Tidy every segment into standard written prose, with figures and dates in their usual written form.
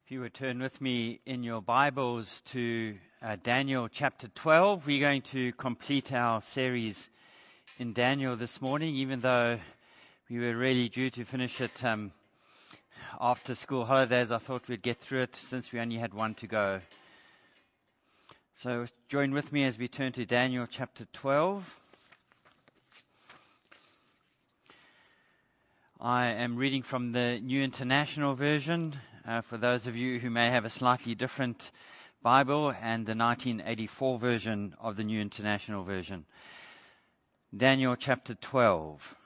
If you would turn with me in your Bibles to Daniel chapter 12, we're going to complete our series in Daniel this morning, even though we were really due to finish it after school holidays. I thought we'd get through it since we only had one to go. So join with me as we turn to Daniel chapter 12. I am reading from the New International Version. For those of you who may have a slightly different Bible, and the 1984 version of the New International Version. Daniel chapter 12.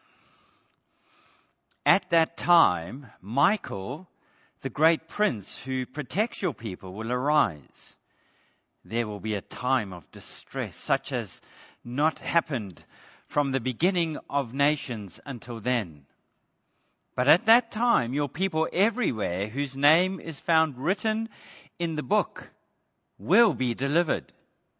At that time, Michael, the great prince who protects your people, will arise. There will be a time of distress, such as not happened from the beginning of nations until then. But at that time, your people everywhere whose name is found written in the book will be delivered.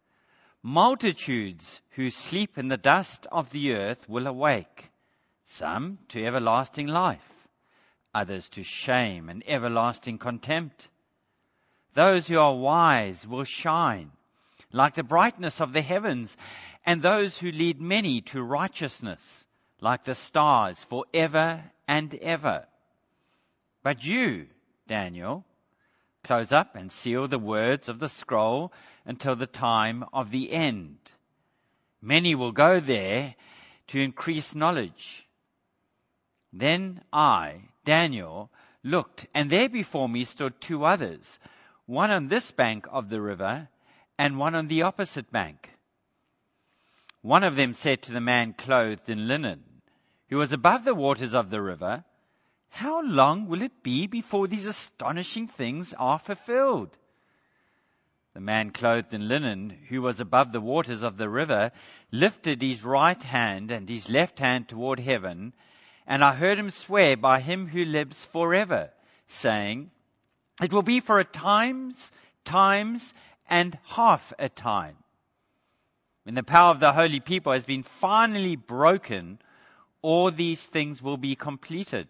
Multitudes who sleep in the dust of the earth will awake, some to everlasting life, others to shame and everlasting contempt. Those who are wise will shine like the brightness of the heavens, and those who lead many to righteousness like the stars forever and ever. But you, Daniel, close up and seal the words of the scroll until the time of the end. Many will go there to increase knowledge. Then I, Daniel, looked, and there before me stood two others, one on this bank of the river and one on the opposite bank. One of them said to the man clothed in linen, who was above the waters of the river, "How long will it be before these astonishing things are fulfilled?" The man clothed in linen, who was above the waters of the river, lifted his right hand and his left hand toward heaven, and I heard him swear by him who lives forever, saying, "It will be for a times, and half a time. When the power of the holy people has been finally broken, all these things will be completed."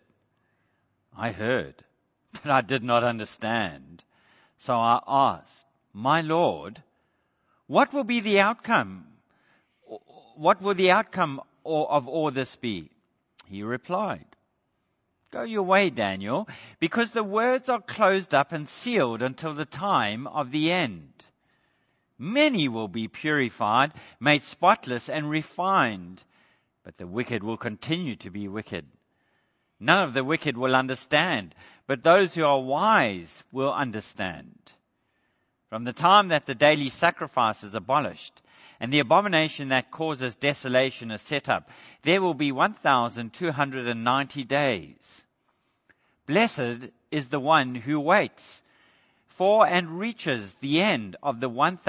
I heard, but I did not understand. So I asked, "My Lord, what will be the outcome? What will the outcome of all this be?" He replied, "Go your way, Daniel, because the words are closed up and sealed until the time of the end. Many will be purified, made spotless and refined, but the wicked will continue to be wicked. None of the wicked will understand, but those who are wise will understand. From the time that the daily sacrifice is abolished, and the abomination that causes desolation is set up, there will be 1,290 days. Blessed is the one who waits for and reaches the end of the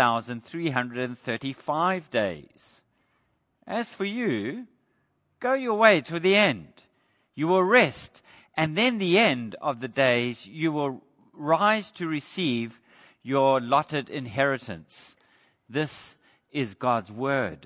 1,335 days. As for you, go your way to the end. You will rest, and then the end of the days you will rise to receive your allotted inheritance." This is God's word.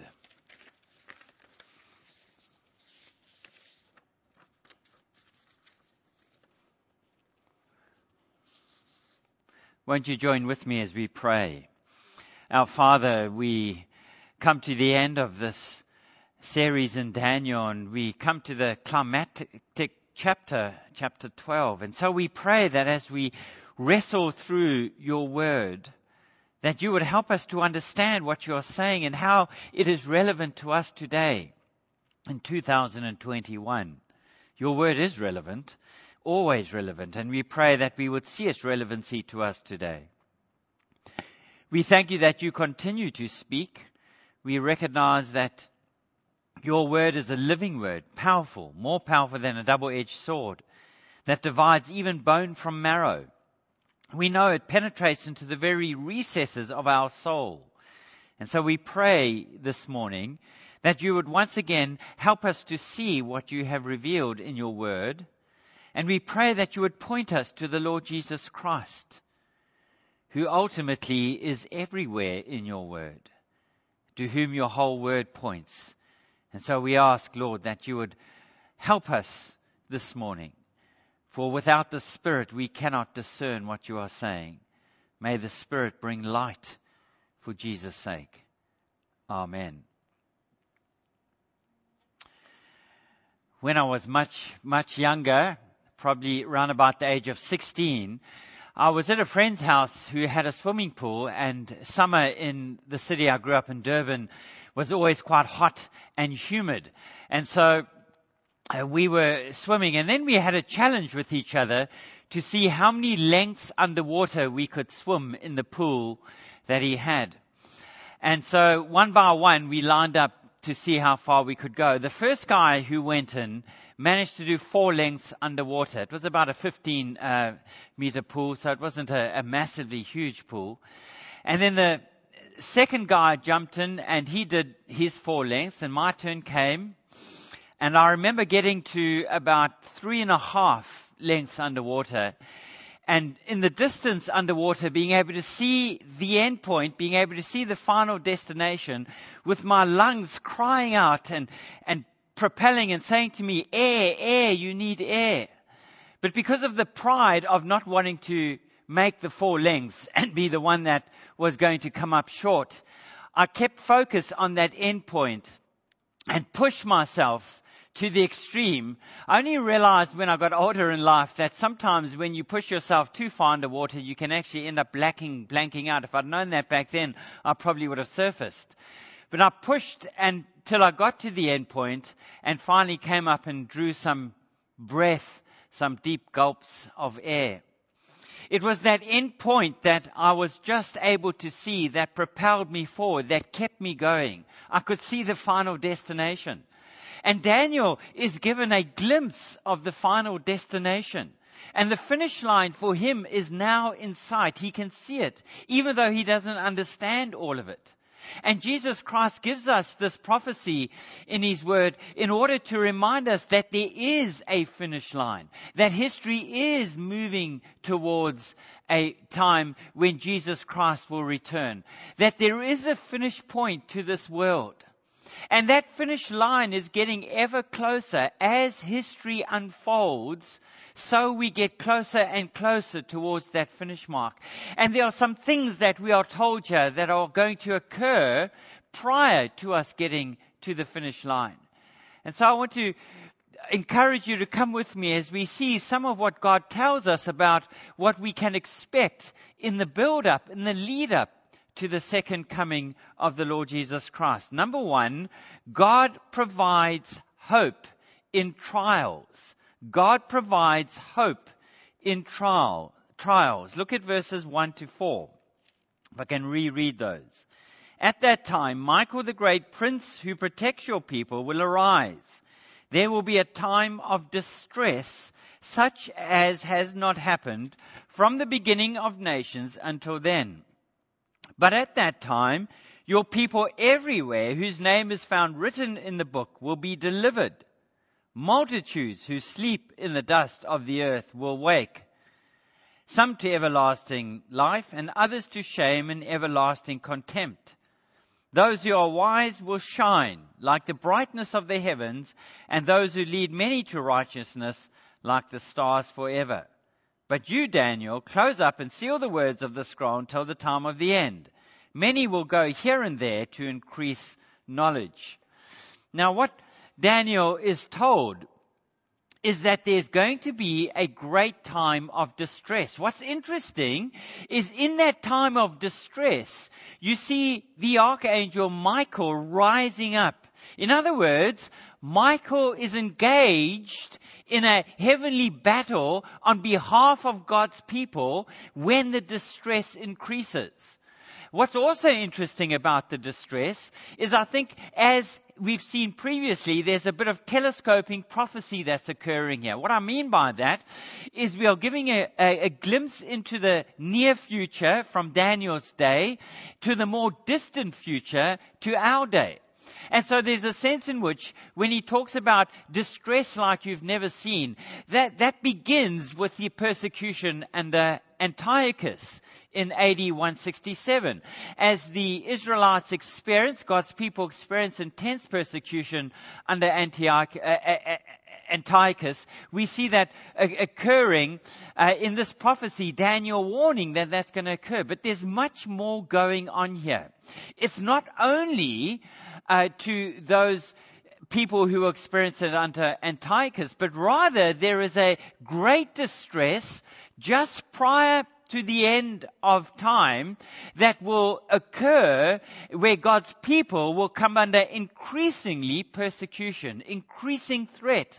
Won't you join with me as we pray? Our Father, we come to the end of this series in Daniel, and we come to the climactic chapter 12. And so we pray that as we wrestle through your word, that you would help us to understand what you are saying and how it is relevant to us today in 2021. Your word is relevant, always relevant, and we pray that we would see its relevancy to us today. We thank you that you continue to speak. We recognize that your word is a living word, powerful, more powerful than a double-edged sword that divides even bone from marrow. We know it penetrates into the very recesses of our soul. And so we pray this morning that you would once again help us to see what you have revealed in your word. And we pray that you would point us to the Lord Jesus Christ, who ultimately is everywhere in your word, to whom your whole word points. And so we ask, Lord, that you would help us this morning. For without the Spirit, we cannot discern what you are saying. May the Spirit bring light for Jesus' sake. Amen. When I was much younger, probably around about the age of 16, I was at a friend's house who had a swimming pool, and summer in the city I grew up in, Durban, was always quite hot and humid. And so we were swimming, and then we had a challenge with each other to see how many lengths underwater we could swim in the pool that he had. And so one by one, we lined up to see how far we could go. The first guy who went in managed to do 4 lengths underwater. It was about a 15 meter pool, so it wasn't a massively huge pool. And then the second guy jumped in and he did his 4 lengths, and my turn came. And I remember getting to about 3.5 lengths underwater. And in the distance underwater, being able to see the end point, being able to see the final destination, with my lungs crying out and propelling and saying to me, air, you need air. But because of the pride of not wanting to make the 4 lengths and be the one that was going to come up short, I kept focused on that end point and pushed myself to the extreme. I only realized when I got older in life that sometimes when you push yourself too far underwater, you can actually end up blanking out. If I'd known that back then, I probably would have surfaced. But I pushed until I got to the end point and finally came up and drew some breath, some deep gulps of air. It was that end point that I was just able to see that propelled me forward, that kept me going. I could see the final destination. And Daniel is given a glimpse of the final destination. And the finish line for him is now in sight. He can see it, even though he doesn't understand all of it. And Jesus Christ gives us this prophecy in His Word in order to remind us that there is a finish line, that history is moving towards a time when Jesus Christ will return, that there is a finish point to this world. And that finish line is getting ever closer as history unfolds. So we get closer and closer towards that finish mark. And there are some things that we are told here that are going to occur prior to us getting to the finish line. And so I want to encourage you to come with me as we see some of what God tells us about what we can expect in the build-up, in the lead-up to the second coming of the Lord Jesus Christ. Number 1, God provides hope in trials. God provides hope in trials. Look at verses 1 to 4. If I can reread those. At that time, Michael the great prince who protects your people will arise. There will be a time of distress such as has not happened from the beginning of nations until then. But at that time, your people everywhere whose name is found written in the book will be delivered. Multitudes who sleep in the dust of the earth will wake, some to everlasting life and others to shame and everlasting contempt. Those who are wise will shine like the brightness of the heavens, and those who lead many to righteousness like the stars forever. But you, Daniel, close up and seal the words of the scroll until the time of the end. Many will go here and there to increase knowledge. Now, what Daniel is told is that there's going to be a great time of distress. What's interesting is in that time of distress, you see the archangel Michael rising up. In other words, Michael is engaged in a heavenly battle on behalf of God's people when the distress increases. What's also interesting about the distress is I think as we've seen previously, there's a bit of telescoping prophecy that's occurring here. What I mean by that is we are giving a glimpse into the near future from Daniel's day to the more distant future to our day. And so there's a sense in which when he talks about distress like you've never seen, that begins with the persecution under Antiochus in AD 167. As the Israelites experience, God's people experience intense persecution under Antiochus, we see that occurring in this prophecy, Daniel warning that that's going to occur. But there's much more going on here. It's not only to those people who experienced it under Antiochus, but rather there is a great distress just prior to the end of time that will occur where God's people will come under increasingly persecution, increasing threat.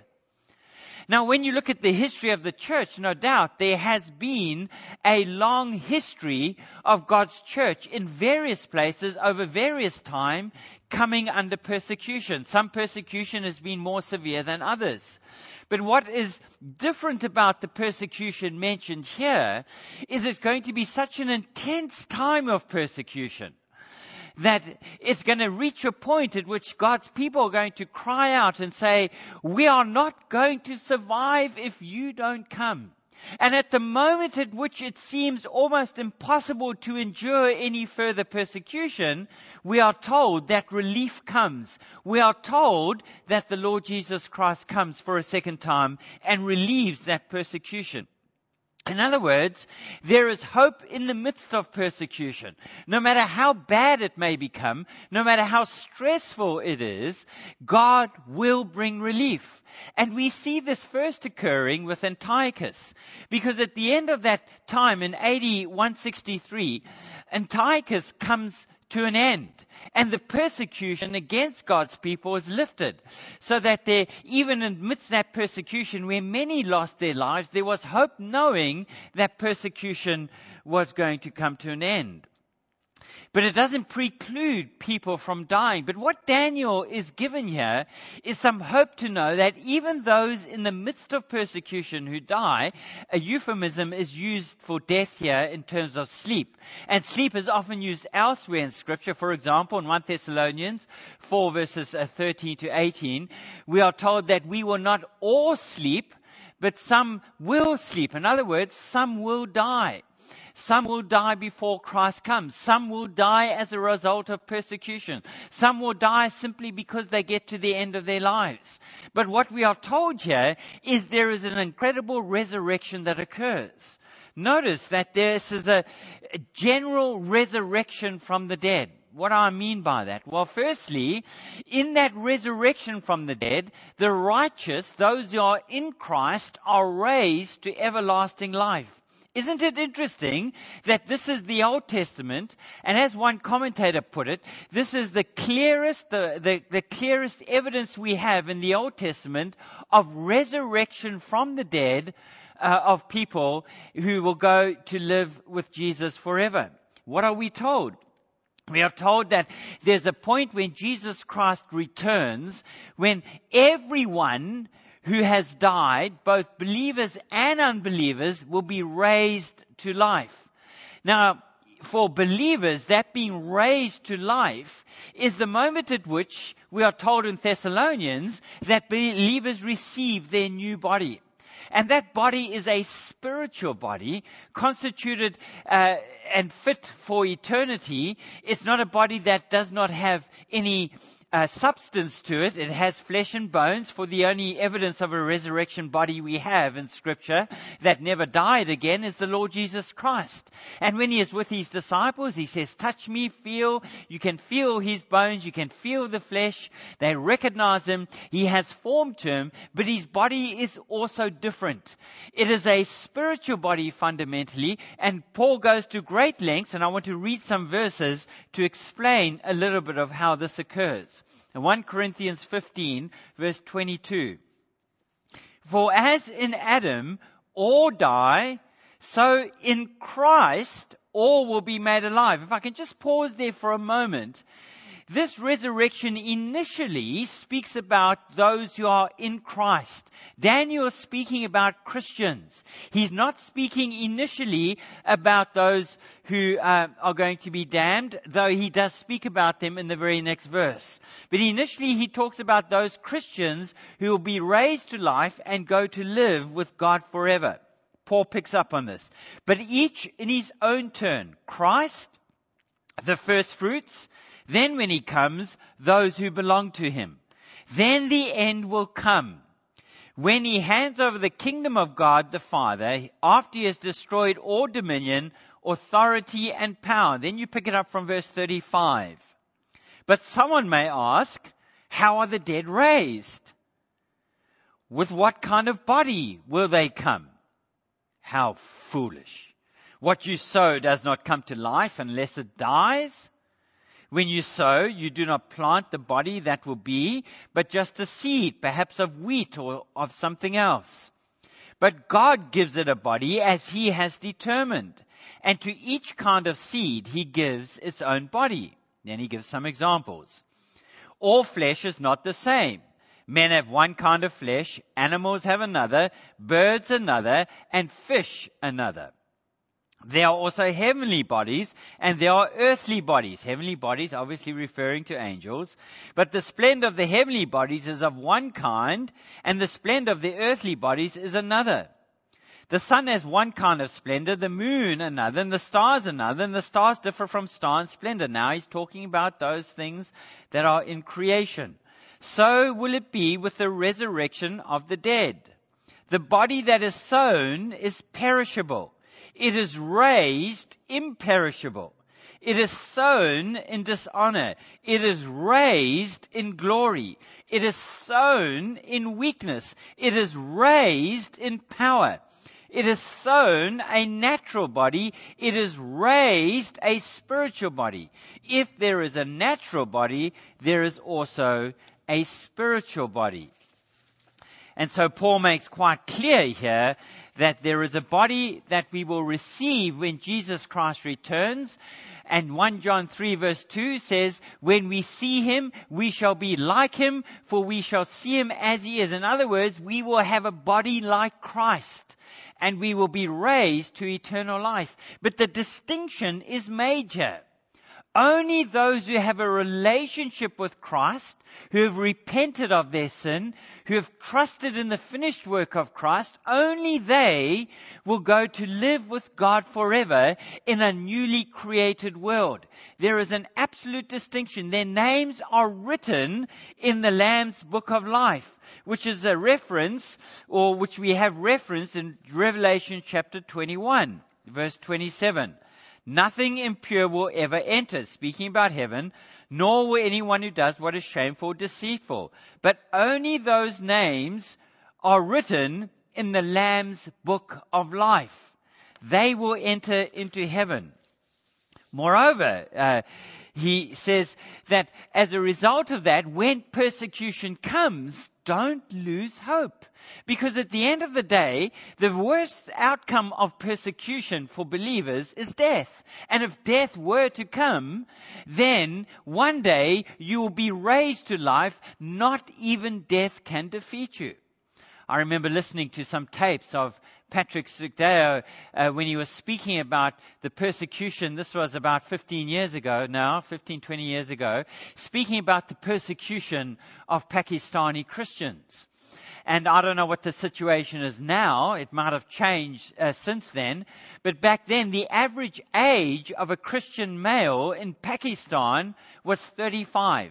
Now, when you look at the history of the church, no doubt there has been a long history of God's church in various places over various time coming under persecution. Some persecution has been more severe than others. But what is different about the persecution mentioned here is it's going to be such an intense time of persecution that it's going to reach a point at which God's people are going to cry out and say, we are not going to survive if you don't come. And at the moment at which it seems almost impossible to endure any further persecution, we are told that relief comes. We are told that the Lord Jesus Christ comes for a second time and relieves that persecution. In other words, there is hope in the midst of persecution. No matter how bad it may become, no matter how stressful it is, God will bring relief. And we see this first occurring with Antiochus, because at the end of that time in AD 163, Antiochus comes to an end, and the persecution against God's people is lifted, so that there, even amidst that persecution where many lost their lives, there was hope, knowing that persecution was going to come to an end. But it doesn't preclude people from dying. But what Daniel is given here is some hope to know that even those in the midst of persecution who die, a euphemism is used for death here in terms of sleep. And sleep is often used elsewhere in Scripture. For example, in 1 Thessalonians 4 verses 13 to 18, we are told that we will not all sleep, but some will sleep. In other words, some will die. Some will die before Christ comes. Some will die as a result of persecution. Some will die simply because they get to the end of their lives. But what we are told here is there is an incredible resurrection that occurs. Notice that this is a general resurrection from the dead. What do I mean by that? Well, firstly, in that resurrection from the dead, the righteous, those who are in Christ, are raised to everlasting life. Isn't it interesting that this is the Old Testament, and as one commentator put it, this is the clearest evidence we have in the Old Testament of resurrection from the dead of people who will go to live with Jesus forever. What are we told? We are told that there's a point when Jesus Christ returns, when everyone who has died, both believers and unbelievers, will be raised to life. Now, for believers, that being raised to life is the moment at which we are told in Thessalonians that believers receive their new body. And that body is a spiritual body, constituted and fit for eternity. It's not a body that does not have any substance to it. It has flesh and bones, for the only evidence of a resurrection body we have in Scripture that never died again is the Lord Jesus Christ. And when he is with his disciples, he says, touch me, feel. You can feel his bones. You can feel the flesh. They recognize him. He has form to him, but his body is also different. It is a spiritual body fundamentally, and Paul goes to great lengths, and I want to read some verses to explain a little bit of how this occurs. 1 Corinthians 15, verse 22. For as in Adam all die, so in Christ all will be made alive. If I can just pause there for a moment. This resurrection initially speaks about those who are in Christ. Daniel is speaking about Christians. He's not speaking initially about those who are going to be damned, though he does speak about them in the very next verse. But initially he talks about those Christians who will be raised to life and go to live with God forever. Paul picks up on this. But each in his own turn. Christ, the first fruits. Then when he comes, those who belong to him. Then the end will come, when he hands over the kingdom of God the Father, after he has destroyed all dominion, authority, and power. Then you pick it up from verse 35. But someone may ask, how are the dead raised? With what kind of body will they come? How foolish. What you sow does not come to life unless it dies. When you sow, you do not plant the body that will be, but just a seed, perhaps of wheat or of something else. But God gives it a body as he has determined. And to each kind of seed, he gives its own body. Then he gives some examples. All flesh is not the same. Men have one kind of flesh, animals have another, birds another, and fish another. There are also heavenly bodies, and there are earthly bodies. Heavenly bodies, obviously referring to angels. But the splendor of the heavenly bodies is of one kind, and the splendor of the earthly bodies is another. The sun has one kind of splendor, the moon another, and the stars another, and the stars differ from star in splendor. Now he's talking about those things that are in creation. So will it be with the resurrection of the dead. The body that is sown is perishable. It is raised imperishable. It is sown in dishonor. It is raised in glory. It is sown in weakness. It is raised in power. It is sown a natural body. It is raised a spiritual body. If there is a natural body, there is also a spiritual body. And so Paul makes quite clear here that there is a body that we will receive when Jesus Christ returns. And 1 John 3 verse 2 says, when we see him, we shall be like him, for we shall see him as he is. In other words, we will have a body like Christ, and we will be raised to eternal life. But the distinction is major. Only those who have a relationship with Christ, who have repented of their sin, who have trusted in the finished work of Christ, only they will go to live with God forever in a newly created world. There is an absolute distinction. Their names are written in the Lamb's Book of Life, which is a reference, or which we have referenced in Revelation chapter 21, verse 27. Nothing impure will ever enter, speaking about heaven, nor will anyone who does what is shameful or deceitful. But only those names are written in the Lamb's Book of Life. They will enter into heaven. Moreover, he says that as a result of that, when persecution comes, don't lose hope. Because at the end of the day, the worst outcome of persecution for believers is death. And if death were to come, then one day you will be raised to life. Not even death can defeat you. I remember listening to some tapes of Patrick Sugdeo when he was speaking about the persecution. This was about 15, 20 years ago, speaking about the persecution of Pakistani Christians. And I don't know what the situation is now. It might have changed since then. But back then, the average age of a Christian male in Pakistan was 35.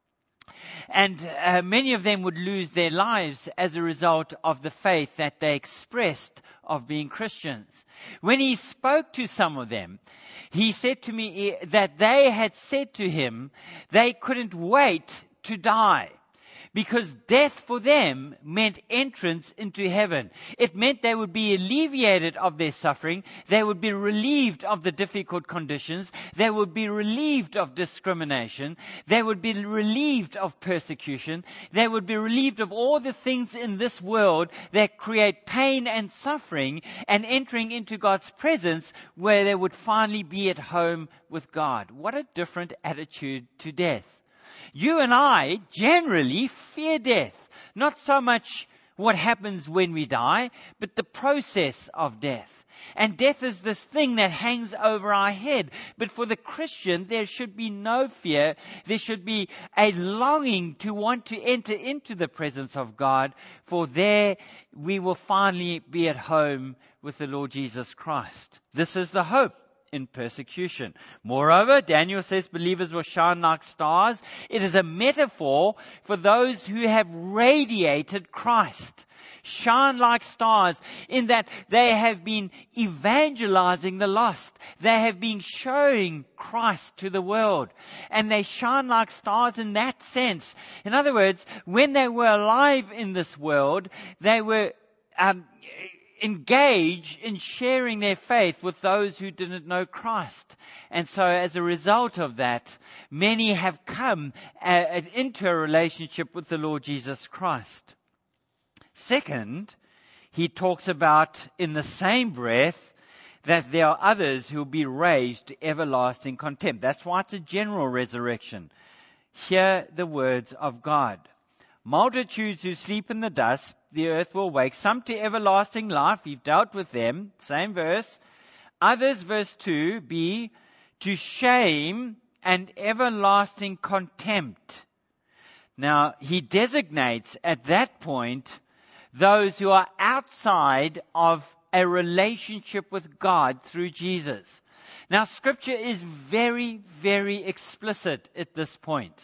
And many of them would lose their lives as a result of the faith that they expressed of being Christians. When he spoke to some of them, he said to me that they had said to him they couldn't wait to die, because death for them meant entrance into heaven. It meant they would be alleviated of their suffering. They would be relieved of the difficult conditions. They would be relieved of discrimination. They would be relieved of persecution. They would be relieved of all the things in this world that create pain and suffering, and entering into God's presence where they would finally be at home with God. What a different attitude to death. You and I generally fear death. Not so much what happens when we die, but the process of death. And death is this thing that hangs over our head. But for the Christian, there should be no fear. There should be a longing to want to enter into the presence of God, for there we will finally be at home with the Lord Jesus Christ. This is the hope in persecution. Moreover, Daniel says believers will shine like stars. It is a metaphor for those who have radiated Christ. shine like stars in that they have been evangelizing the lost. They have been showing Christ to the world. And they shine like stars in that sense. In other words, when they were alive in this world, they were engage in sharing their faith with those who didn't know Christ. And so as a result of that, many have come into a relationship with the Lord Jesus Christ. Second, he talks about in the same breath that there are others who will be raised to everlasting contempt. That's why it's a general resurrection. Hear the words of God. Multitudes who sleep in the dust, the earth will wake. Some to everlasting life. We've dealt with them. Same verse. Others, verse 2, be to shame and everlasting contempt. Now, he designates at that point those who are outside of a relationship with God through Jesus. Now, Scripture is very, very explicit at this point.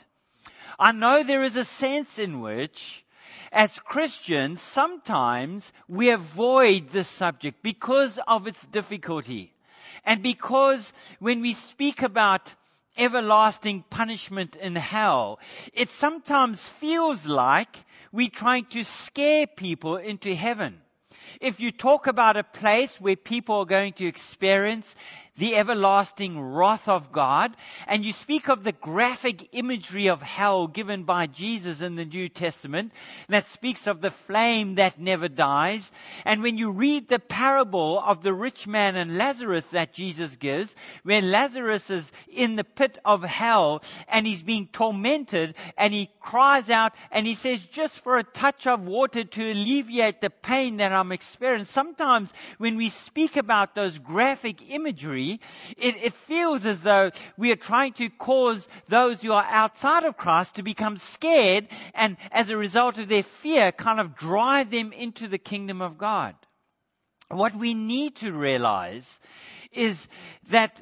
I know there is a sense in which, as Christians, sometimes we avoid this subject because of its difficulty. And because when we speak about everlasting punishment in hell, it sometimes feels like we're trying to scare people into heaven. If you talk about a place where people are going to experience the everlasting wrath of God, and you speak of the graphic imagery of hell given by Jesus in the New Testament, that speaks of the flame that never dies, and when you read the parable of the rich man and Lazarus that Jesus gives, where Lazarus is in the pit of hell, and he's being tormented, and he cries out, and he says, just for a touch of water to alleviate the pain that I'm experiencing. Sometimes when we speak about those graphic imagery, it feels as though we are trying to cause those who are outside of Christ to become scared, and as a result of their fear, kind of drive them into the kingdom of God. What we need to realize is that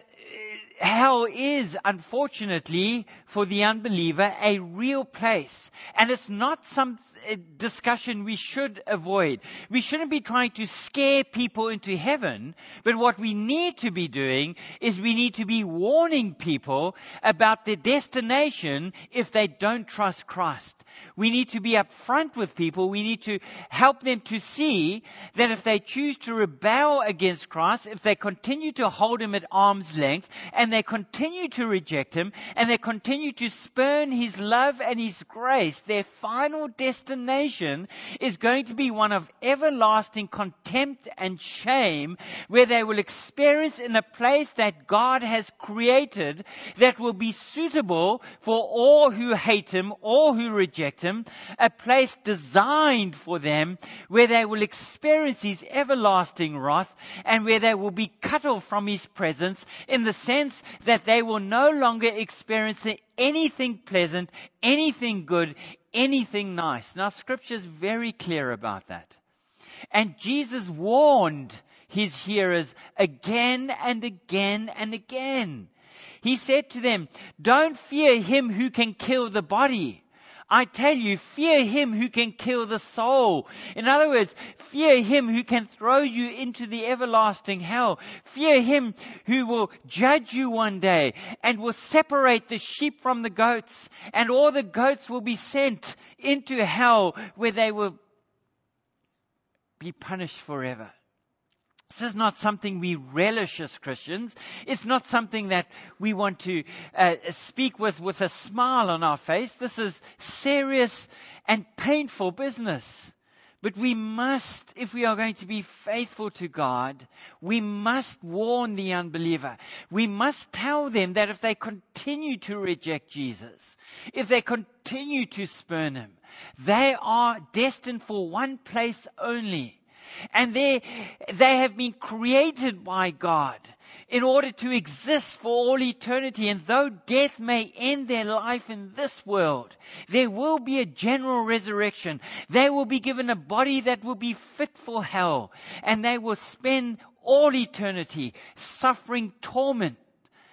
hell is, unfortunately, for the unbeliever, a real place. And it's not some discussion we should avoid. We shouldn't be trying to scare people into heaven, but what we need to be doing is we need to be warning people about their destination if they don't trust Christ. We need to be upfront with people. We need to help them to see that if they choose to rebel against Christ, if they continue to hold Him at arm's length, and they continue to reject Him, and they continue to spurn His love and His grace, their final destination is going to be one of everlasting contempt and shame, where they will experience in a place that God has created that will be suitable for all who hate Him, all who reject Him, a place designed for them where they will experience His everlasting wrath, and where they will be cut off from His presence, in the sense that they will no longer experience anything pleasant, anything good, anything nice. Now, Scripture is very clear about that. And Jesus warned His hearers again and again and again. He said to them, don't fear him who can kill the body. I tell you, fear him who can kill the soul. In other words, fear him who can throw you into the everlasting hell. Fear him who will judge you one day and will separate the sheep from the goats. And all the goats will be sent into hell, where they will be punished forever. This is not something we relish as Christians. It's not something that we want to speak with a smile on our face. This is serious and painful business. But we must, if we are going to be faithful to God, we must warn the unbeliever. We must tell them that if they continue to reject Jesus, if they continue to spurn Him, they are destined for one place only. And they have been created by God in order to exist for all eternity. And though death may end their life in this world, there will be a general resurrection. They will be given a body that will be fit for hell. And they will spend all eternity suffering torment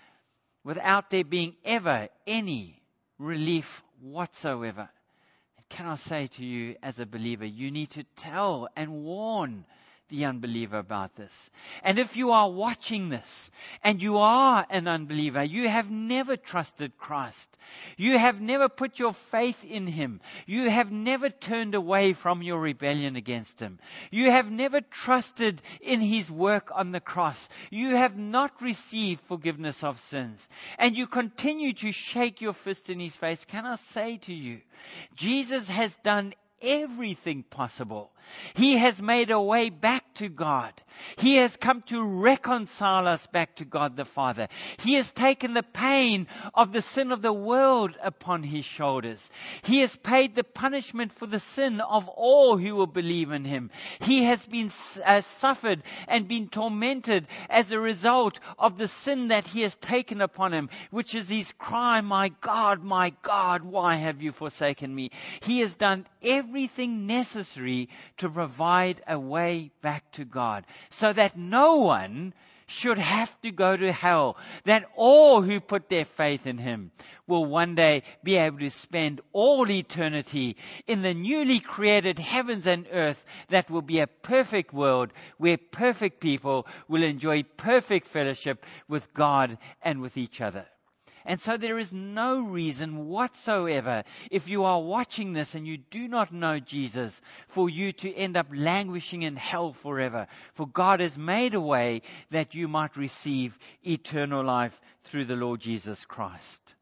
without there being ever any relief whatsoever. can I say to you as a believer, you need to tell and warn the unbeliever about this. And if you are watching this and you are an unbeliever, you have never trusted Christ. You have never put your faith in Him. You have never turned away from your rebellion against Him. You have never trusted in His work on the cross. You have not received forgiveness of sins. And you continue to shake your fist in His face. Can I say to you, Jesus has done everything possible. He has made a way back to God. He has come to reconcile us back to God the Father. He has taken the pain of the sin of the world upon His shoulders. He has paid the punishment for the sin of all who will believe in Him. He has been suffered and been tormented as a result of the sin that He has taken upon Him, which is His cry, my God, why have you forsaken me? He has done everything necessary to provide a way back to God, so that no one should have to go to hell, that all who put their faith in Him will one day be able to spend all eternity in the newly created heavens and earth that will be a perfect world where perfect people will enjoy perfect fellowship with God and with each other. And so there is no reason whatsoever, if you are watching this and you do not know Jesus, for you to end up languishing in hell forever. For God has made a way that you might receive eternal life through the Lord Jesus Christ.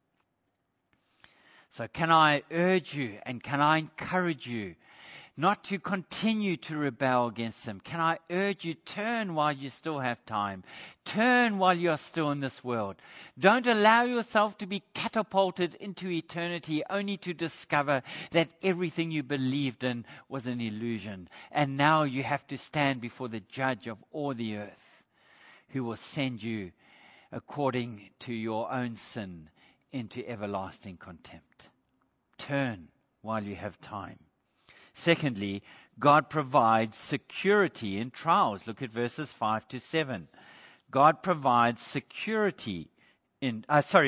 So can I urge you and can I encourage you not to continue to rebel against Him? Can I urge you, turn while you still have time. Turn while you are still in this world. Don't allow yourself to be catapulted into eternity only to discover that everything you believed in was an illusion. And now you have to stand before the Judge of all the earth, who will send you according to your own sin into everlasting contempt. Turn while you have time. Secondly, God provides security in trials. Look at verses 5 to 7. God provides certainty in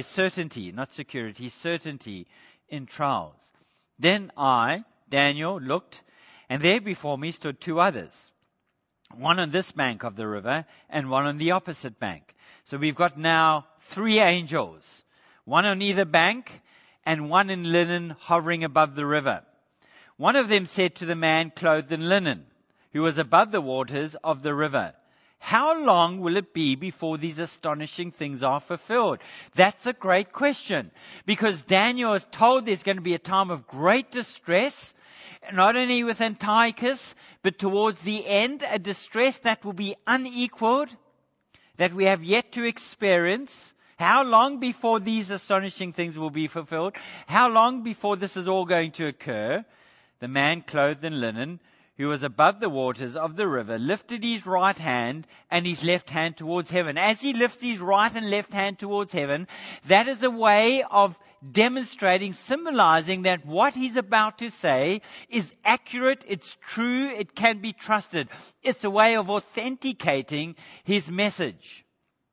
trials. Then I, Daniel, looked, and there before me stood two others, one on this bank of the river and one on the opposite bank. So we've got now three angels, one on either bank and one in linen hovering above the river. One of them said to the man clothed in linen, who was above the waters of the river, how long will it be before these astonishing things are fulfilled? That's a great question, because Daniel is told there's going to be a time of great distress, not only with Antiochus, but towards the end, a distress that will be unequaled, that we have yet to experience. How long before these astonishing things will be fulfilled? How long before this is all going to occur? The man clothed in linen, who was above the waters of the river, lifted his right hand and his left hand towards heaven. As he lifts his right and left hand towards heaven, that is a way of demonstrating, symbolizing that what he's about to say is accurate, it's true, it can be trusted. It's a way of authenticating his message.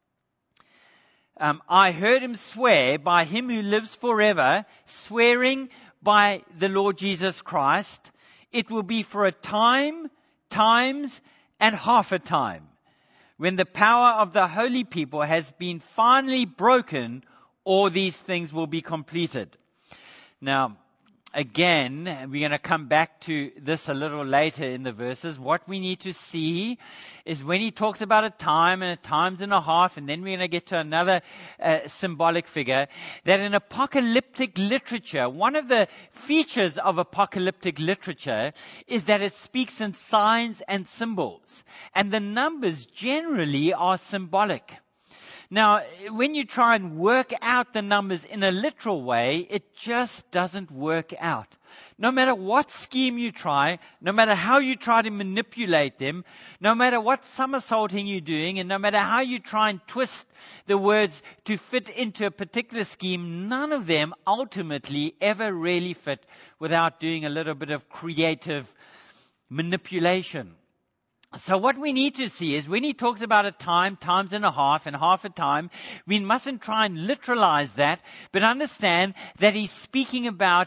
I heard him swear by him who lives forever, swearing by the Lord Jesus Christ, it will be for a time, times, and half a time. When the power of the holy people has been finally broken, all these things will be completed. Now, again, we're going to come back to this a little later in the verses. What we need to see is when he talks about a time and a times and a half, and then we're going to get to another symbolic figure, that in apocalyptic literature, one of the features of apocalyptic literature is that it speaks in signs and symbols. And the numbers generally are symbolic. Now, when you try and work out the numbers in a literal way, it just doesn't work out. No matter what scheme you try, no matter how you try to manipulate them, no matter what somersaulting you're doing, and no matter how you try and twist the words to fit into a particular scheme, none of them ultimately ever really fit without doing a little bit of creative manipulation. So what we need to see is when he talks about a time, times and half a time, we mustn't try and literalize that, but understand that he's speaking about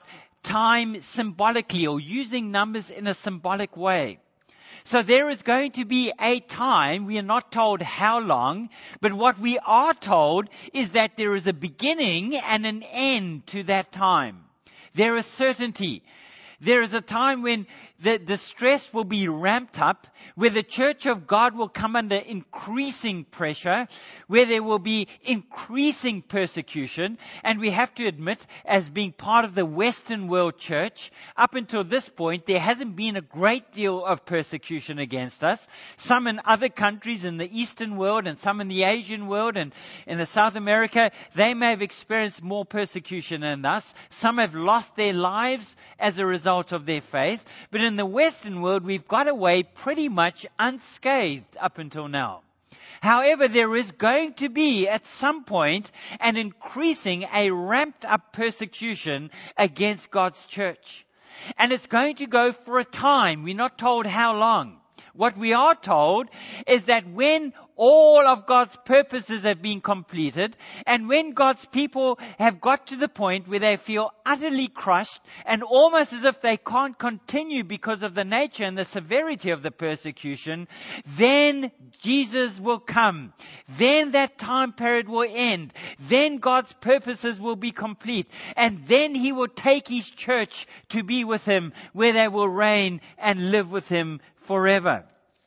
time symbolically or using numbers in a symbolic way. So there is going to be a time, we are not told how long, but what we are told is that there is a beginning and an end to that time. There is certainty. There is a time when the stress will be ramped up, where the church of God will come under increasing pressure, where there will be increasing persecution. And we have to admit, as being part of the Western world church, up until this point, there hasn't been a great deal of persecution against us. Some in other countries in the Eastern world and some in the Asian world and in the South America, they may have experienced more persecution than us. Some have lost their lives as a result of their faith. But in the Western world, we've got away pretty much unscathed up until now. However, there is going to be at some point an increasing, a ramped up persecution against God's church. And it's going to go for a time. We're not told how long. What we are told is that when all of God's purposes have been completed, and when God's people have got to the point where they feel utterly crushed and almost as if they can't continue because of the nature and the severity of the persecution, then Jesus will come. Then that time period will end. Then God's purposes will be complete. And then He will take His church to be with Him, where they will reign and live with Him forever.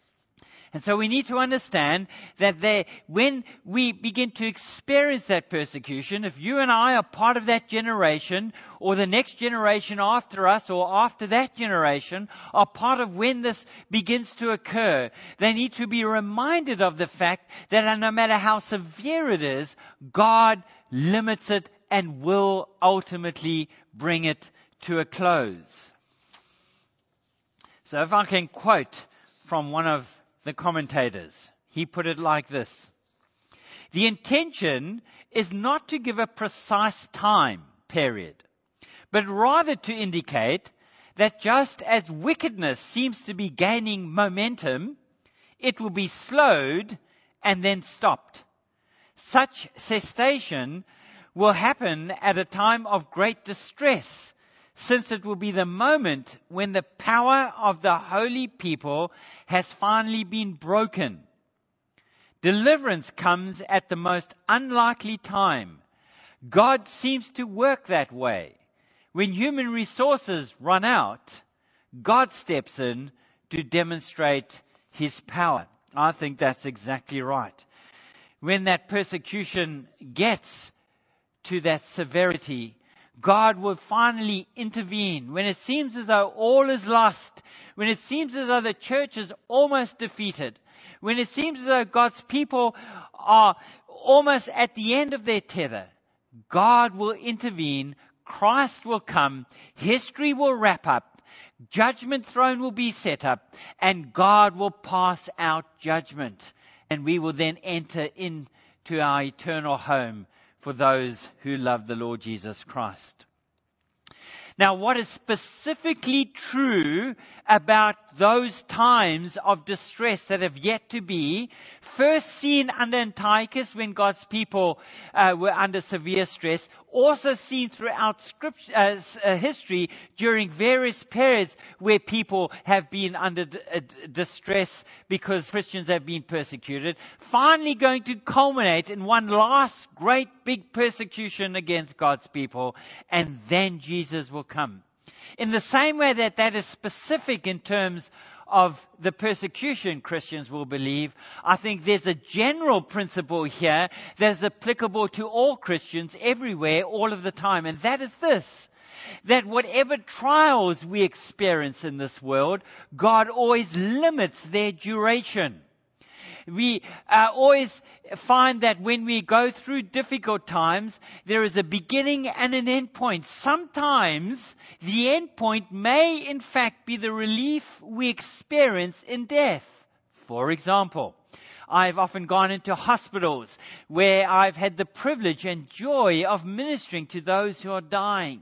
And so we need to understand that when we begin to experience that persecution, if you and I are part of that generation, or the next generation after us, or after that generation, are part of when this begins to occur, they need to be reminded of the fact that no matter how severe it is, God limits it and will ultimately bring it to a close. So if I can quote from one of the commentators, he put it like this: the intention is not to give a precise time period, but rather to indicate that just as wickedness seems to be gaining momentum, it will be slowed and then stopped. Such cessation will happen at a time of great distress, since it will be the moment when the power of the holy people has finally been broken. Deliverance comes at the most unlikely time. God seems to work that way. When human resources run out, God steps in to demonstrate His power. I think that's exactly right. When that persecution gets to that severity, God will finally intervene. When it seems as though all is lost, when it seems as though the church is almost defeated, when it seems as though God's people are almost at the end of their tether, God will intervene, Christ will come, history will wrap up, judgment throne will be set up, and God will pass out judgment. And we will then enter into our eternal home for those who love the Lord Jesus Christ. Now, what is specifically true about those times of distress that have yet to be, first seen under Antiochus when God's people were under severe stress, also seen throughout Scripture, history during various periods where people have been under distress because Christians have been persecuted, finally going to culminate in one last great big persecution against God's people, and then Jesus will come. In the same way that is specific in terms of the persecution Christians will believe, I think there's a general principle here that is applicable to all Christians everywhere, all of the time. And that is this: that whatever trials we experience in this world, God always limits their duration. We always find that when we go through difficult times, there is a beginning and an end point. Sometimes the end point may in fact be the relief we experience in death. For example, I've often gone into hospitals where I've had the privilege and joy of ministering to those who are dying.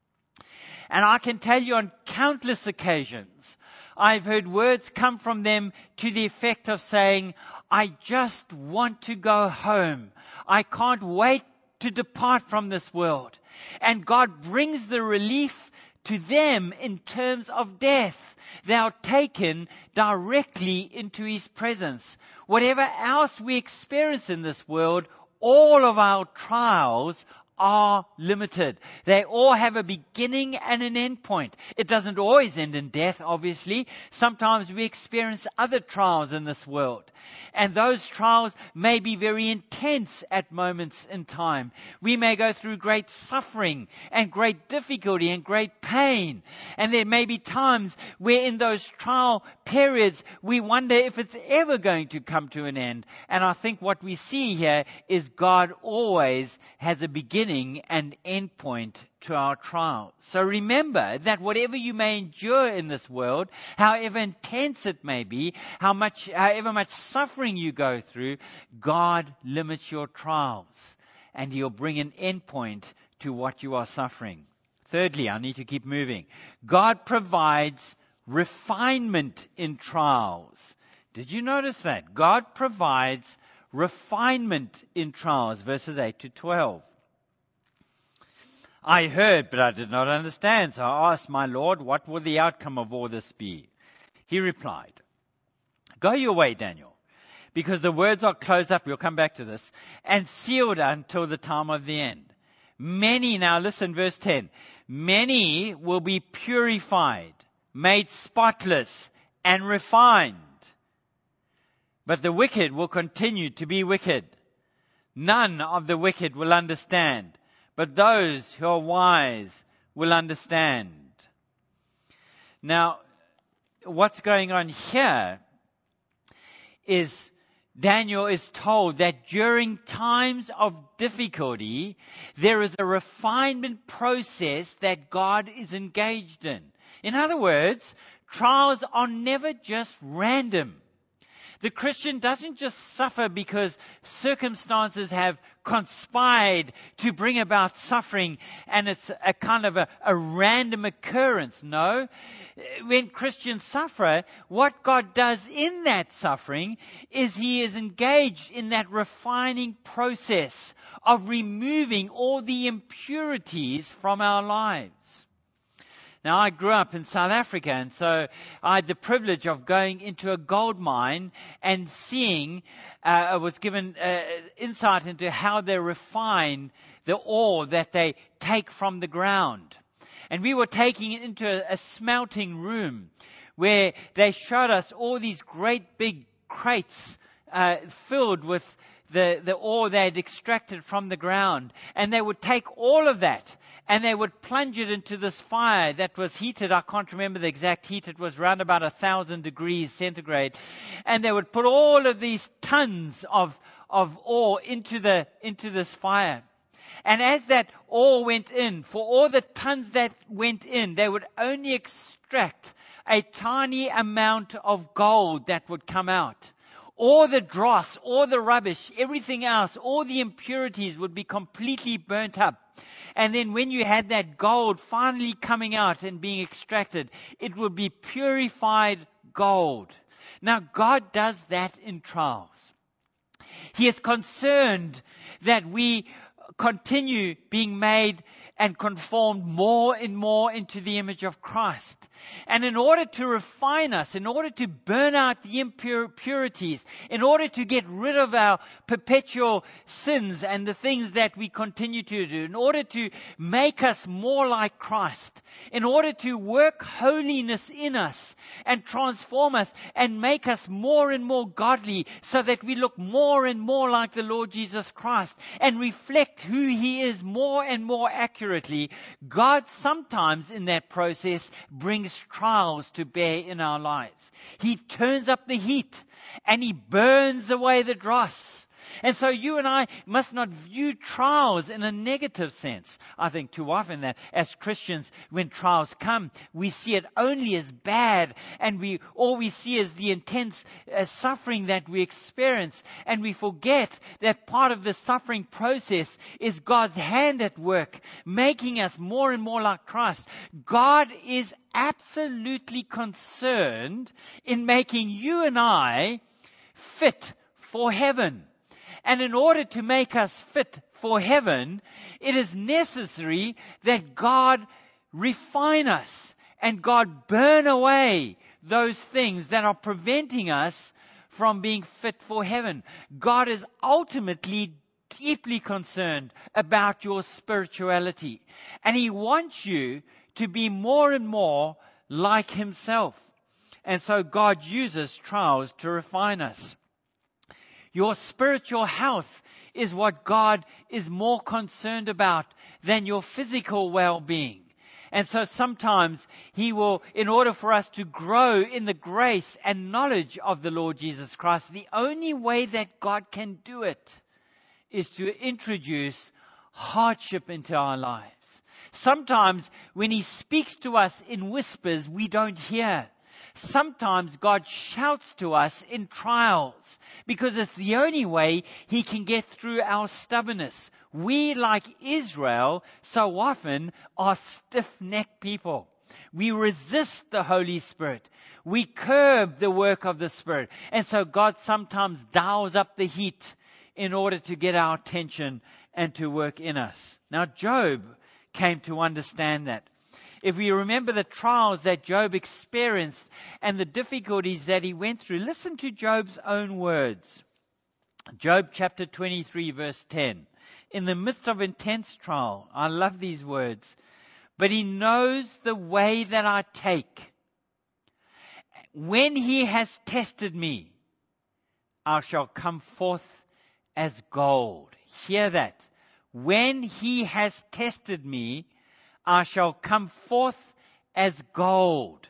And I can tell you on countless occasions, I've heard words come from them to the effect of saying, I just want to go home. I can't wait to depart from this world. And God brings the relief to them in terms of death. They are taken directly into His presence. Whatever else we experience in this world, all of our trials are limited. They all have a beginning and an end point. It doesn't always end in death, obviously. Sometimes we experience other trials in this world. And those trials may be very intense at moments in time. We may go through great suffering and great difficulty and great pain. And there may be times where in those trial periods we wonder if it's ever going to come to an end. And I think what we see here is God always has a beginning and end point to our trials. So remember that whatever you may endure in this world, however intense it may be, however much suffering you go through, God limits your trials and He'll bring an end point to what you are suffering. Thirdly, I need to keep moving. God provides refinement in trials. Did you notice that? God provides refinement in trials, verses 8 to 12. I heard, but I did not understand. So I asked my Lord, what will the outcome of all this be? He replied, go your way, Daniel, because the words are closed up, we'll come back to this, and sealed until the time of the end. Many, now listen, verse 10, many will be purified, made spotless, and refined. But the wicked will continue to be wicked. None of the wicked will understand, but those who are wise will understand. Now, what's going on here is Daniel is told that during times of difficulty, there is a refinement process that God is engaged in. In other words, trials are never just random. The Christian doesn't just suffer because circumstances have conspired to bring about suffering and it's a kind of a random occurrence. No. When Christians suffer, what God does in that suffering is He is engaged in that refining process of removing all the impurities from our lives. Now, I grew up in South Africa, and so I had the privilege of going into a gold mine and seeing, I was given insight into how they refine the ore that they take from the ground. And we were taking it into a smelting room where they showed us all these great big crates filled with the ore they had extracted from the ground. And they would take all of that and they would plunge it into this fire that was heated. I can't remember the exact heat. It was around about 1,000 degrees centigrade. And they would put all of these tons of ore into this fire. And as that ore went in, for all the tons that went in, they would only extract a tiny amount of gold that would come out. All the dross, all the rubbish, everything else, all the impurities would be completely burnt up. And then when you had that gold finally coming out and being extracted, it would be purified gold. Now, God does that in trials. He is concerned that we continue being made and conformed more and more into the image of Christ. And in order to refine us, in order to burn out the impurities, in order to get rid of our perpetual sins and the things that we continue to do, in order to make us more like Christ, in order to work holiness in us and transform us and make us more and more godly so that we look more and more like the Lord Jesus Christ and reflect who He is more and more accurately, God sometimes in that process brings trials to bear in our lives. He turns up the heat and He burns away the dross. And so you and I must not view trials in a negative sense. I think too often that as Christians, when trials come, we see it only as bad, and all we see is the intense suffering that we experience, and we forget that part of the suffering process is God's hand at work, making us more and more like Christ. God is absolutely concerned in making you and I fit for heaven. And in order to make us fit for heaven, it is necessary that God refine us and God burn away those things that are preventing us from being fit for heaven. God is ultimately deeply concerned about your spirituality, and He wants you to be more and more like Himself. And so God uses trials to refine us. Your spiritual health is what God is more concerned about than your physical well-being. And so sometimes He will, in order for us to grow in the grace and knowledge of the Lord Jesus Christ, the only way that God can do it is to introduce hardship into our lives. Sometimes when He speaks to us in whispers, we don't hear. Sometimes God shouts to us in trials because it's the only way He can get through our stubbornness. We, like Israel, so often are stiff-necked people. We resist the Holy Spirit. We curb the work of the Spirit. And so God sometimes dials up the heat in order to get our attention and to work in us. Now, Job came to understand that. If we remember the trials that Job experienced and the difficulties that he went through, listen to Job's own words. Job chapter 23, verse 10. In the midst of intense trial, I love these words, but He knows the way that I take. When He has tested me, I shall come forth as gold. Hear that. When He has tested me, I shall come forth as gold.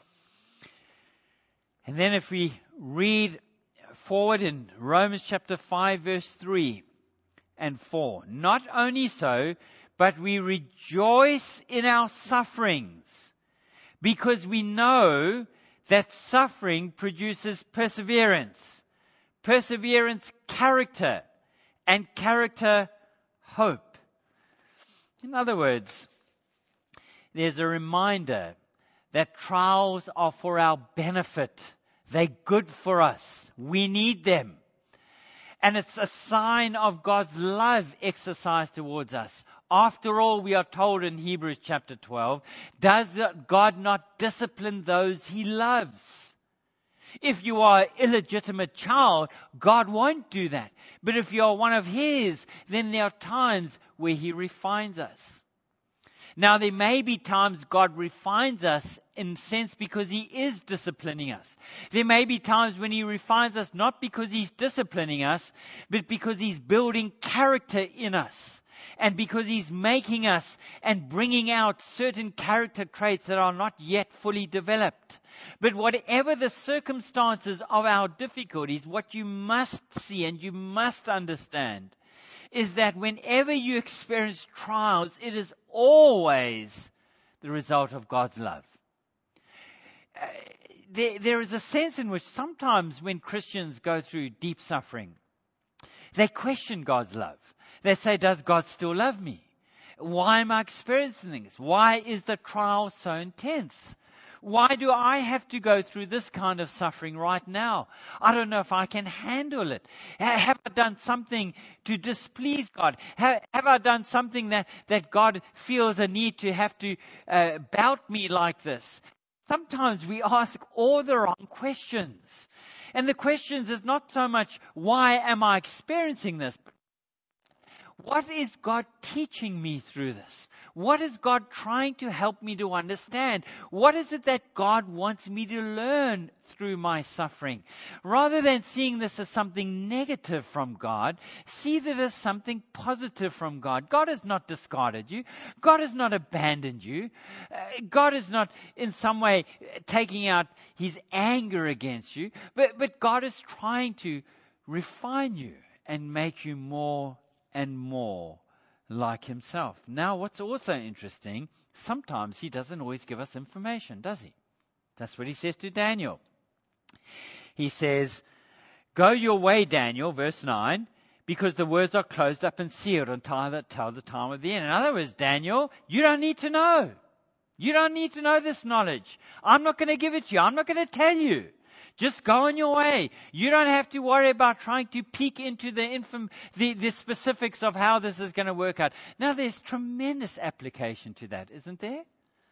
And then if we read forward in Romans chapter 5, verse 3 and 4. Not only so, but we rejoice in our sufferings, because we know that suffering produces perseverance. Perseverance, character, and character, hope. In other words, there's a reminder that trials are for our benefit. They're good for us. We need them. And it's a sign of God's love exercised towards us. After all, we are told in Hebrews chapter 12, does God not discipline those He loves? If you are an illegitimate child, God won't do that. But if you are one of His, then there are times where He refines us. Now, there may be times God refines us in a sense because He is disciplining us. There may be times when He refines us not because He's disciplining us, but because He's building character in us. And because He's making us and bringing out certain character traits that are not yet fully developed. But whatever the circumstances of our difficulties, what you must see and you must understand is that whenever you experience trials, it is always the result of God's love. There is a sense in which sometimes when Christians go through deep suffering, they question God's love. They say, does God still love me? Why am I experiencing this? Why is the trial so intense? Why do I have to go through this kind of suffering right now? I don't know if I can handle it. Have I done something to displease God? Have I done something that God feels a need to have to bout me like this? Sometimes we ask all the wrong questions. And the questions is not so much, why am I experiencing this? What is God teaching me through this? What is God trying to help me to understand? What is it that God wants me to learn through my suffering? Rather than seeing this as something negative from God, see that as something positive from God. God has not discarded you. God has not abandoned you. God is not in some way taking out His anger against you. But God is trying to refine you and make you more and more like Himself. Now, what's also interesting, sometimes He doesn't always give us information, does He? That's what He says to Daniel. He says, go your way, Daniel, verse 9, because the words are closed up and sealed until the time of the end. In other words, Daniel, you don't need to know. You don't need to know this knowledge. I'm not going to give it to you. I'm not going to tell you. Just go on your way. You don't have to worry about trying to peek into the specifics of how this is going to work out. Now, there's tremendous application to that, isn't there?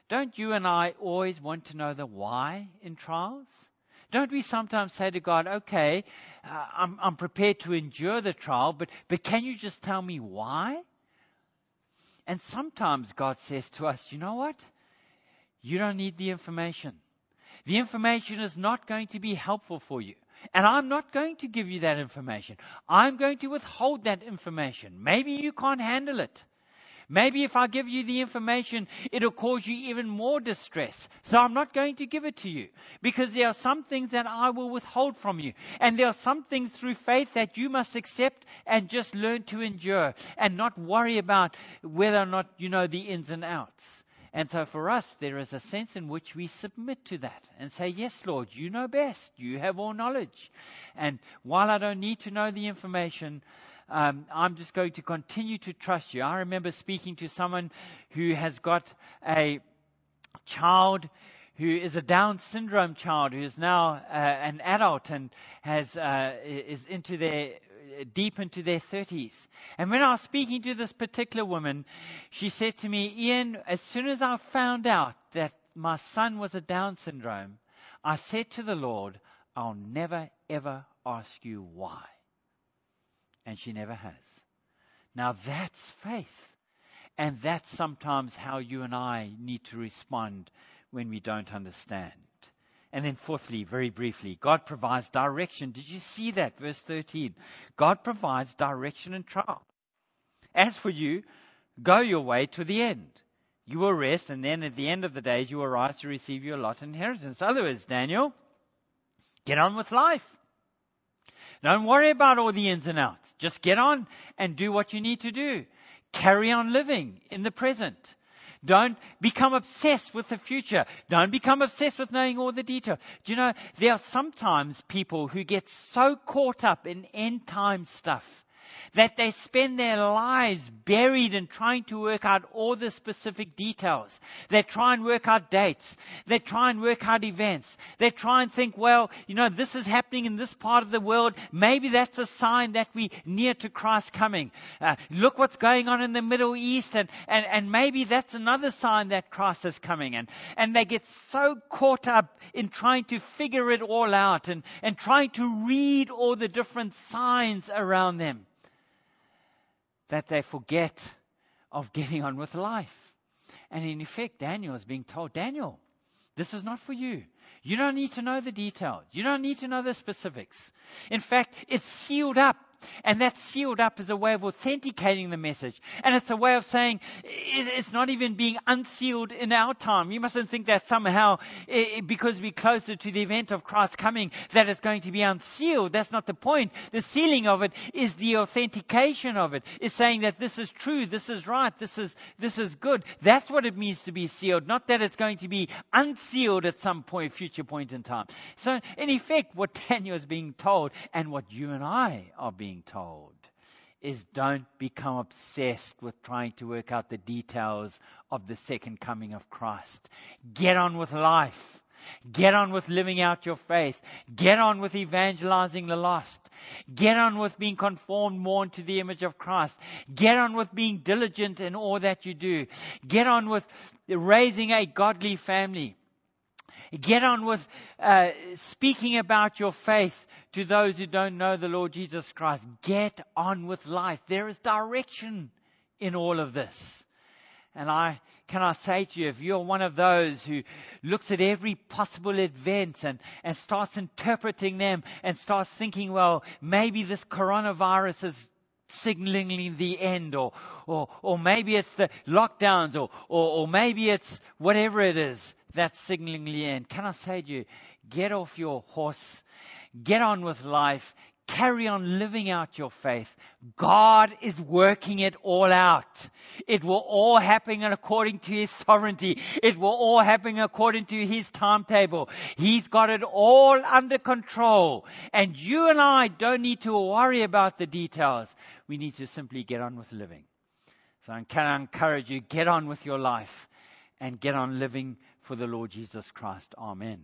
don't you and I always want to know the why in trials? Don't we sometimes say to God, okay, I'm prepared to endure the trial, but can you just tell me why? And sometimes God says to us, you know what? You don't need the information. The information is not going to be helpful for you. And I'm not going to give you that information. I'm going to withhold that information. Maybe you can't handle it. Maybe if I give you the information, it'll cause you even more distress. So I'm not going to give it to you, because there are some things that I will withhold from you. And there are some things through faith that you must accept and just learn to endure and not worry about whether or not you know the ins and outs. And so for us, there is a sense in which we submit to that and say, yes, Lord, you know best. You have all knowledge. And while I don't need to know the information, I'm just going to continue to trust you. I remember speaking to someone who has got a child who is a Down syndrome child, who is now an adult and is deep into their 30s. And when I was speaking to this particular woman, she said to me, Ian, as soon as I found out that my son was a Down syndrome, I said to the Lord, I'll never, ever ask you why. And she never has. Now that's faith. And that's sometimes how you and I need to respond when we don't understand. And then fourthly, very briefly, God provides direction. Did you see that? Verse 13. God provides direction in trial. As for you, go your way to the end. You will rest, and then at the end of the days you will rise to receive your lot and inheritance. In other words, Daniel, get on with life. Don't worry about all the ins and outs. Just get on and do what you need to do. Carry on living in the present. Don't become obsessed with the future. Don't become obsessed with knowing all the detail. Do you know, there are sometimes people who get so caught up in end time stuff that they spend their lives buried in trying to work out all the specific details. They try and work out dates. They try and work out events. They try and think, well, you know, this is happening in this part of the world. Maybe that's a sign that we're near to Christ coming. Look what's going on in the Middle East, and maybe that's another sign that Christ is coming. And they get so caught up in trying to figure it all out and trying to read all the different signs around them, that they forget of getting on with life. And in effect, Daniel is being told, Daniel, this is not for you. You don't need to know the details. You don't need to know the specifics. In fact, it's sealed up. And that sealed up is a way of authenticating the message. And it's a way of saying it's not even being unsealed in our time. You mustn't think that somehow, because we're closer to the event of Christ's coming, that it's going to be unsealed. That's not the point. The sealing of it is the authentication of it. It's saying that this is true, this is right, this is good. That's what it means to be sealed. Not that it's going to be unsealed at some point, future point in time. So in effect, what Daniel is being told, and what you and I are being told, is don't become obsessed with trying to work out the details of the second coming of Christ. Get on with life. Get on with living out your faith. Get on with evangelizing the lost. Get on with being conformed more into the image of Christ. Get on with being diligent in all that you do. Get on with raising a godly family. Get on with speaking about your faith to those who don't know the Lord Jesus Christ. Get on with life. There is direction in all of this. And I say to you, if you're one of those who looks at every possible event and starts interpreting them and starts thinking, well, maybe this coronavirus is signaling the end, or maybe it's the lockdowns, or maybe it's whatever it is that's signaling the end. Can I say to you, get off your horse, get on with life, carry on living out your faith. God is working it all out. It will all happen according to His sovereignty. It will all happen according to His timetable. He's got it all under control. And you and I don't need to worry about the details. We need to simply get on with living. So I can encourage you, get on with your life and get on living for the Lord Jesus Christ. Amen.